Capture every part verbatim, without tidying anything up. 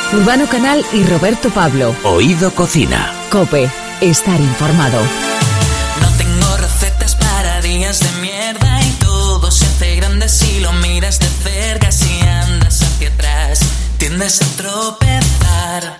Urbano Canal y Roberto Pablo. Oído Cocina. COPE. Estar informado. No tengo recetas para días de mierda y todo se hace grande si lo miras de cerca. Si andas hacia atrás, tiendes a tropezar.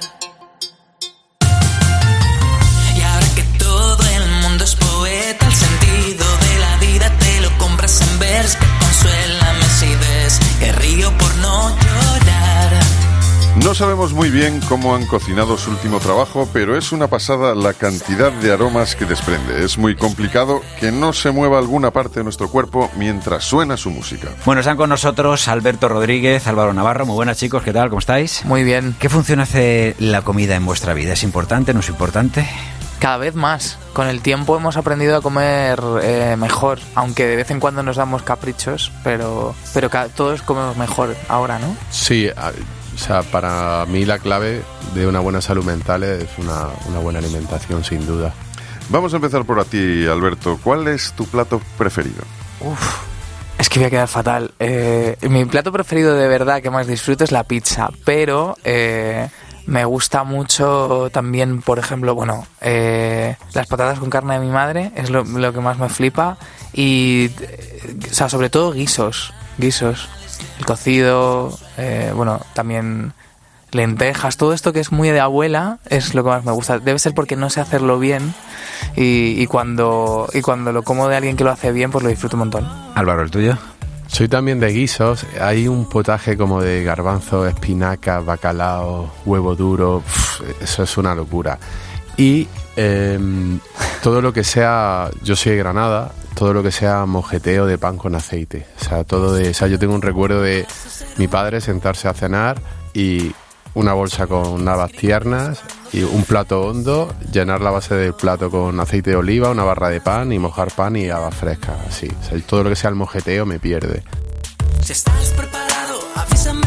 Y ahora que todo el mundo es poeta, el sentido de la vida te lo compras en vers. Que consuélame si ves que río por no llorar. No sabemos muy bien cómo han cocinado su último trabajo, pero es una pasada la cantidad de aromas que desprende. Es muy complicado que no se mueva alguna parte de nuestro cuerpo mientras suena su música. Bueno, están con nosotros Alberto Rodríguez, Álvaro Navarro. Muy buenas, chicos, ¿qué tal? ¿Cómo estáis? Muy bien. ¿Qué función hace la comida en vuestra vida? ¿Es importante, no es importante? Cada vez más. Con el tiempo hemos aprendido a comer eh, mejor, aunque de vez en cuando nos damos caprichos, pero, pero ca- todos comemos mejor ahora, ¿no? Sí, a, o sea, para mí la clave de una buena salud mental es una, una buena alimentación, sin duda. Vamos a empezar por a ti, Alberto. ¿Cuál es tu plato preferido? Uf, es que voy a quedar fatal. Eh, mi plato preferido de verdad que más disfruto es la pizza, pero eh, me gusta mucho también, por ejemplo, bueno, eh, las patatas con carne de mi madre es lo, lo que más me flipa y, eh, o sea, sobre todo guisos, guisos. El cocido, eh, bueno, también lentejas, todo esto que es muy de abuela es lo que más me gusta. Debe ser porque no sé hacerlo bien y, y cuando y cuando lo como de alguien que lo hace bien, pues lo disfruto un montón. Álvaro, ¿el tuyo? Soy también de guisos. Hay un potaje como de garbanzo, espinaca, bacalao, huevo duro. Uf, eso es una locura. Y eh, todo lo que sea, yo soy de Granada, todo lo que sea mojeteo de pan con aceite. O sea, todo de, o sea, yo tengo un recuerdo de mi padre sentarse a cenar y una bolsa con habas tiernas y un plato hondo, llenar la base del plato con aceite de oliva, una barra de pan y mojar pan y habas frescas, así. O sea, todo lo que sea el mojeteo me pierde. Si estás preparado, avísame.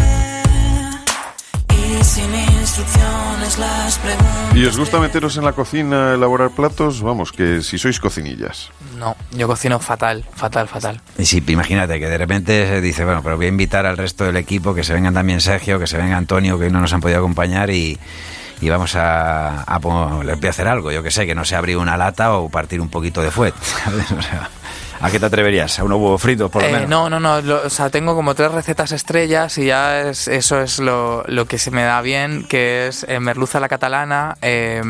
Y sin instrucciones las preguntas. ¿Y os gusta meteros en la cocina a elaborar platos? Vamos, que si sois cocinillas. No, yo cocino fatal, fatal, fatal. Y sí, imagínate que de repente se dice, bueno, pero voy a invitar al resto del equipo, que se vengan también Sergio, que se venga Antonio, que hoy no nos han podido acompañar y, y vamos a, a, a, les voy a hacer algo, yo que sé, que no sé, abrir una lata o partir un poquito de fuet, ¿sabes? O sea, ¿a qué te atreverías? ¿A unos huevos fritos, por lo Eh, menos? no, no, no, lo- o sea, tengo como tres recetas estrellas y ya es, eso es lo, lo que se me da bien, que es eh, merluza a la catalana, eh,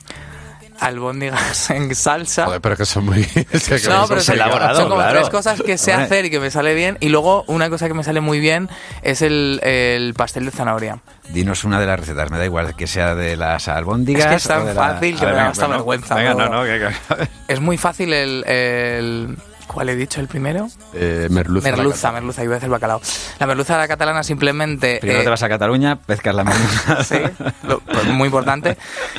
albóndigas en salsa. Joder, pero es que son muy... es que No, son- pero son, elaborado, son como claro. tres cosas que sé Hombre. hacer y que me sale bien. Y luego una cosa que me sale muy bien es el, el pastel de zanahoria. Dinos una de las recetas, me da igual que sea de las albóndigas. Es que es tan o de la- fácil que A ver, me da venga, hasta bueno, vergüenza, Venga, ¿no? no, no, que, que- Es muy fácil el... el ¿cuál he dicho el primero? Eh, merluza. Merluza, merluza, iba a decir bacalao. La merluza de la catalana simplemente... Primero eh, te vas a Cataluña, pescas la merluza. Sí, lo- pues muy importante.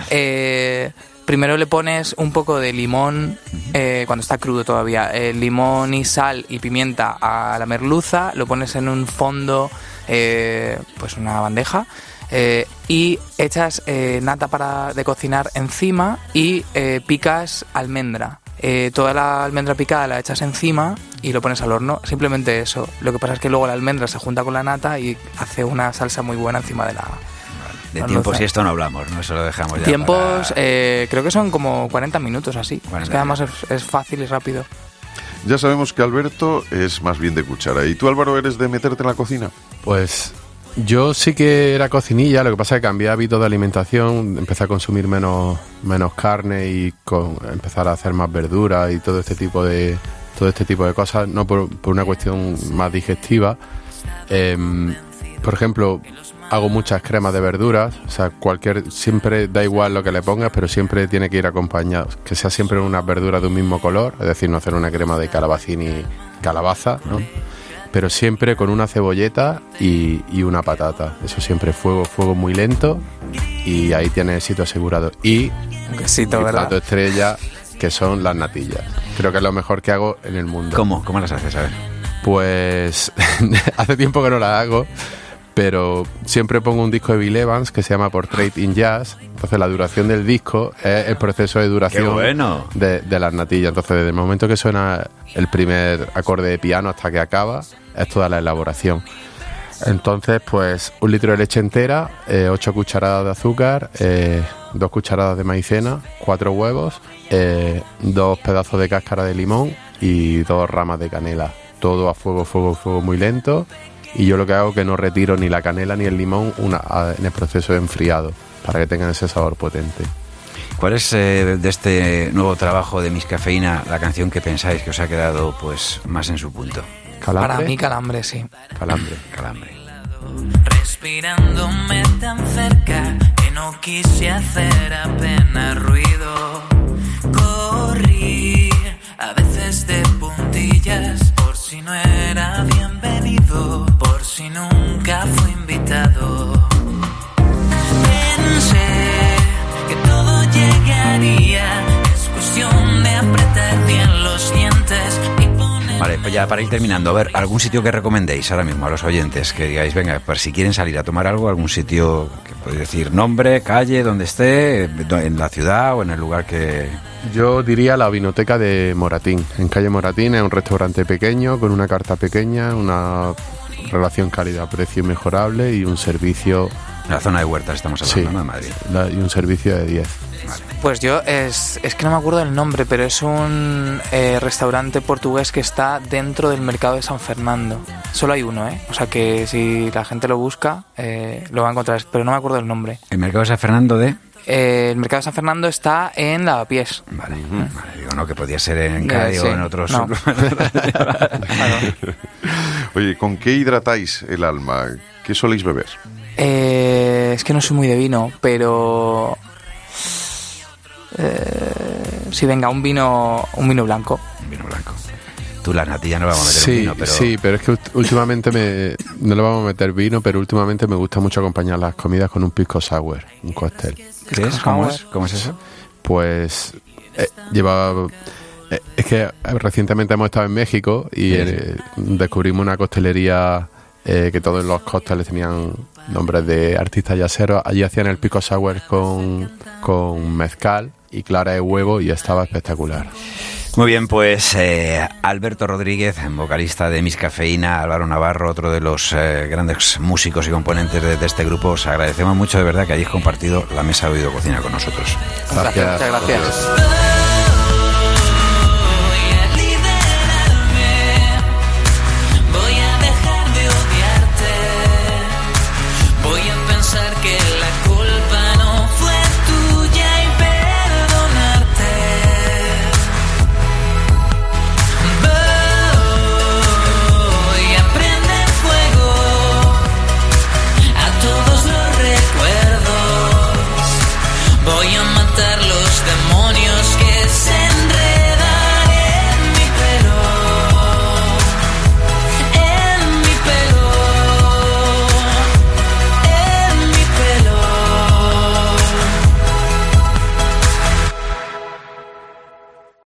Eh, primero le pones un poco de limón, eh, cuando está crudo todavía, eh, limón y sal y pimienta a la merluza, lo pones en un fondo, eh, pues una bandeja, eh, y echas eh, nata para de cocinar encima y eh, picas almendra. Eh, toda la almendra picada la echas encima y lo pones al horno, simplemente eso. Lo que pasa es que luego la almendra se junta con la nata y hace una salsa muy buena encima de la... De No, tiempos no sé. y esto no hablamos, ¿no? Eso lo dejamos ya. Tiempos, para- eh, creo que son como cuarenta minutos así. cuarenta Es que además es, es fácil y rápido. Ya sabemos que Alberto es más bien de cuchara. ¿Y tú, Álvaro, eres de meterte en la cocina? Pues yo sí que era cocinilla, lo que pasa es que cambié hábitos de alimentación, empecé a consumir menos, menos carne y con, empezar a hacer más verduras y todo este tipo de todo este tipo de cosas, no por, por una cuestión más digestiva. Eh, por ejemplo, hago muchas cremas de verduras, o sea, cualquier, siempre da igual lo que le pongas, pero siempre tiene que ir acompañado, que sea siempre unas verduras de un mismo color, es decir, no hacer una crema de calabacín y calabaza, ¿no? Pero siempre con una cebolleta y, y una patata. Eso siempre fuego, fuego muy lento y ahí tienes éxito asegurado. Y Un quesito, mi ¿verdad? plato estrella, que son las natillas. Creo que es lo mejor que hago en el mundo. ¿Cómo? ¿Cómo las haces? A ver. Pues hace tiempo que no las hago, pero siempre pongo un disco de Bill Evans que se llama Portrait in Jazz. Entonces la duración del disco es el proceso de duración ¡Qué bueno! de, de las natillas. Entonces desde el momento que suena el primer acorde de piano hasta que acaba, es toda la elaboración. Entonces, pues un litro de leche entera, eh, ocho cucharadas de azúcar, eh, dos cucharadas de maicena, cuatro huevos, eh, dos pedazos de cáscara de limón y dos ramas de canela. Todo a fuego, fuego, fuego muy lento. Y yo lo que hago es que no retiro ni la canela ni el limón una, a, en el proceso de enfriado, para que tengan ese sabor potente. ¿Cuál es eh, de este nuevo trabajo de Miscafeína la canción que pensáis que os ha quedado pues más en su punto? ¿Calambre? Para mí Calambre, sí. Calambre. Calambre. Respirándome tan cerca que no quise hacer apenas ruido. Corrí a veces de puntillas por si no era bienvenido, por si nunca fui invitado. Pensé que todo llegaría, es cuestión de apretar bien los dientes y poner... Vale, pues ya para ir terminando, a ver, algún sitio que recomendéis ahora mismo a los oyentes, que digáis, venga, pues si quieren salir a tomar algo, algún sitio que podéis decir nombre, calle, donde esté, en la ciudad o en el lugar que... Yo diría la Vinoteca de Moratín, en calle Moratín, es un restaurante pequeño, con una carta pequeña, una relación calidad-precio mejorable y un servicio... En la zona de Huertas estamos hablando, Sí, ¿no? De Madrid. la- y un servicio de diez. Vale. Pues yo, es, es que no me acuerdo del nombre, pero es un eh, restaurante portugués que está dentro del mercado de San Fernando. Solo hay uno, ¿eh? O sea que si la gente lo busca, eh, lo va a encontrar, pero no me acuerdo del nombre. ¿El mercado de San Fernando de...? Eh, el mercado de San Fernando está en Lavapiés. Vale, vale, digo, no, que podía ser en Eh, calle sí, o en otros... no. Oye, ¿con qué hidratáis el alma? ¿Qué soléis beber? Eh, es que no soy muy de vino, pero... Eh, sí, venga, un vino, un vino blanco. Vino blanco. Tú, la natilla no le vamos a meter Sí, vino, pero... sí, pero es que ult- últimamente me, no le vamos a meter vino, pero últimamente me gusta mucho acompañar las comidas con un pisco sour, un cóctel. ¿Qué es? ¿Cómo es? ¿Cómo es eso? Pues eh, lleva... eh, es que eh, recientemente hemos estado en México y eh, descubrimos una costelería eh, que todos los cócteles tenían nombres de artistas yaceros. Allí hacían el pisco sour con, con mezcal y clara de huevo y estaba espectacular. Muy bien, pues eh, Alberto Rodríguez, vocalista de Miscafeína, Álvaro Navarro, otro de los eh, grandes músicos y componentes de, de este grupo, os agradecemos mucho de verdad que hayáis compartido la mesa de Oído Cocina con nosotros. Gracias, muchas gracias.